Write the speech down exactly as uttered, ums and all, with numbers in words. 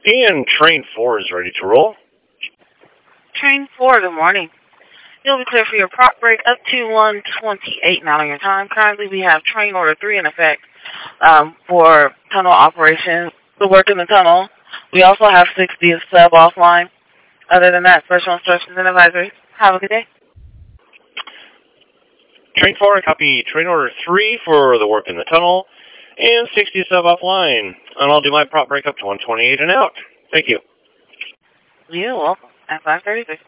And train four is ready to roll. Train four, good morning. You'll be clear for your prop break up to one twenty-eight now on your time. Currently, we have train order three in effect um, for tunnel operation, the work in the tunnel. We also have sixty of sub offline. Other than that, special instructions and advisories. Have a good day. Train four, copy train order three for the work in the tunnel, and sixty sub offline. And I'll do my prop break up to one twenty-eight and out. Thank you. You're welcome. At five thirty-six.